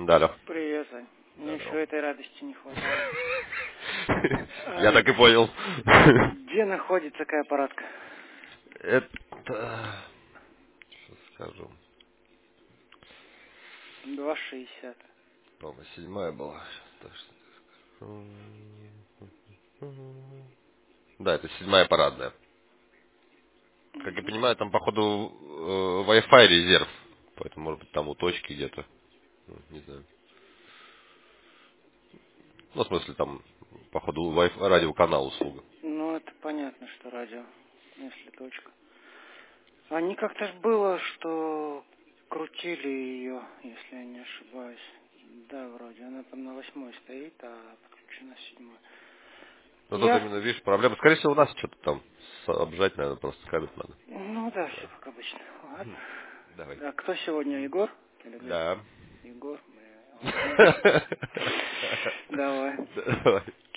Да, алло. Привет, Сань. Мне Здорово. еще этой радости не хватает. Я так и понял. Где находится какая аппаратка? Это... Что скажу? 2,60. По-моему, 7 была. Так что... Да, это 7 парадная. Как я понимаю, там, походу, Wi-Fi резерв. Поэтому, может быть, там у точки где-то. Не знаю. Ну, в смысле, там, походу, радиоканал услуга. Ну, это понятно, что радио, если точка. Они как-то ж было, что крутили ее, если я не ошибаюсь. Да, вроде. Она там на 8 стоит, а подключена 7. Ну, тут Я... именно, видишь, проблема. Скорее всего, у нас что-то там обжать, наверное, просто кабель надо. Ну да, все Да. как обычно. Ладно. Давай. А кто сегодня, Егор? Или где? Да. Егор, бля, ладно. Давай. Давай.